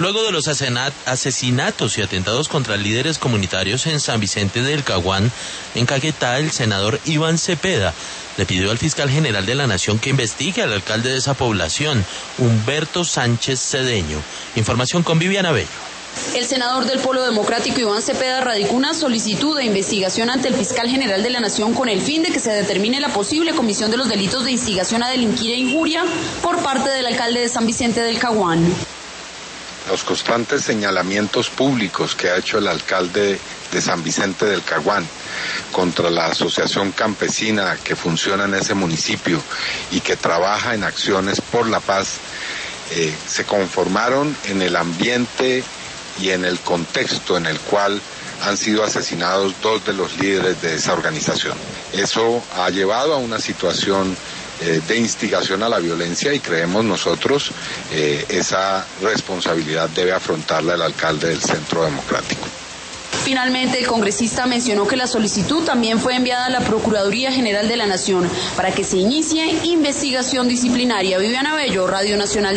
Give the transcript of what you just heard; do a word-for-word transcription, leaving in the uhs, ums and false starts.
luego de los asesinatos y atentados contra líderes comunitarios en San Vicente del Caguán, en Caquetá, el senador Iván Cepeda le pidió al fiscal general de la Nación que investigue al alcalde de esa población, Humberto Sánchez Cedeño. Información con Viviana Bello. El senador del Polo Democrático Iván Cepeda radicó una solicitud de investigación ante el fiscal general de la Nación con el fin de que se determine la posible comisión de los delitos de instigación a delinquir e injuria por parte del alcalde de San Vicente del Caguán. Los constantes señalamientos públicos que ha hecho el alcalde de San Vicente del Caguán contra la asociación campesina que funciona en ese municipio y que trabaja en acciones por la paz, eh, se conformaron en el ambiente y en el contexto en el cual han sido asesinados dos de los líderes de esa organización. Eso ha llevado a una situación eh, de instigación a la violencia y creemos nosotros eh, esa responsabilidad debe afrontarla el alcalde del Centro Democrático. Finalmente, el congresista mencionó que la solicitud también fue enviada a la Procuraduría General de la Nación para que se inicie investigación disciplinaria. Viviana Bello, Radio Nacional.